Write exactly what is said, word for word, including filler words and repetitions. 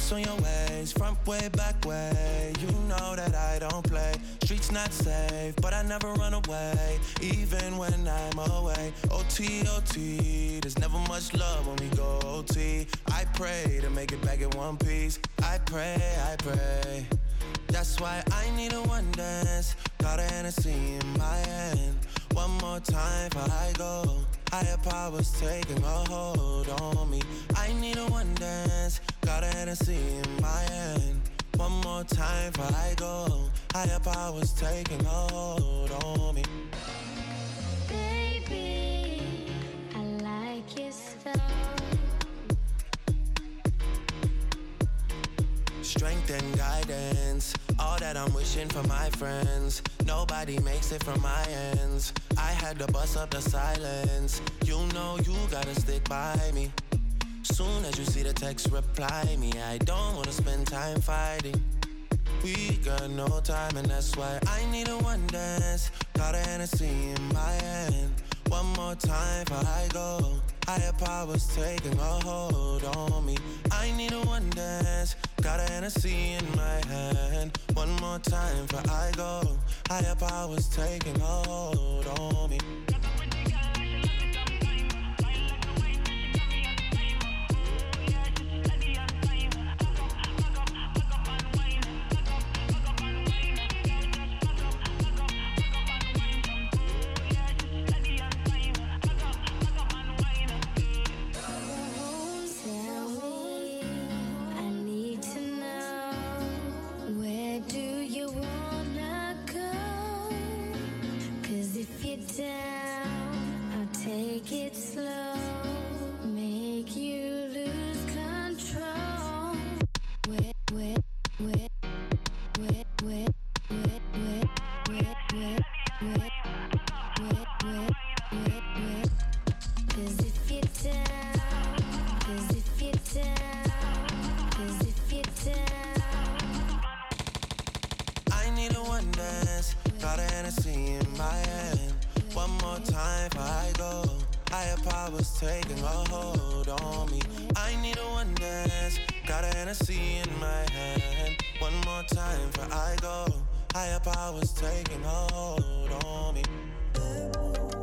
Ice on your ways, front way, back way. You know that I don't play. Streets not safe, but I never run away, even when I'm away. O T, O T, there's never much love when we go O T. I pray to make it back in one piece. I pray, I pray. That's why I need a one dance. Got a Hennessy in my hand. One more time before I go. Higher powers taking a hold on me. I need a one dance. Got a Hennessy in my hand. One more time before I go. Higher powers taking a hold on me. Baby, I like your stuff. Strength and guidance, all that I'm wishing for my friends. Nobody makes it from my ends. I had to bust up the silence. You know you gotta stick by me. Soon as you see the text, reply me. I don't wanna spend time fighting. We got no time and that's why I need a one dance. Got a Hennessy in my hand. One more time before I go. Higher powers taking a hold on me. I need a one dance. Got a Hennessy in my hand. One more time before I go. Higher powers taking a hold on me. Taking a hold on me. I need a one dance. Got a Hennessy in my hand. One more time before I go. Higher powers taking a hold on me.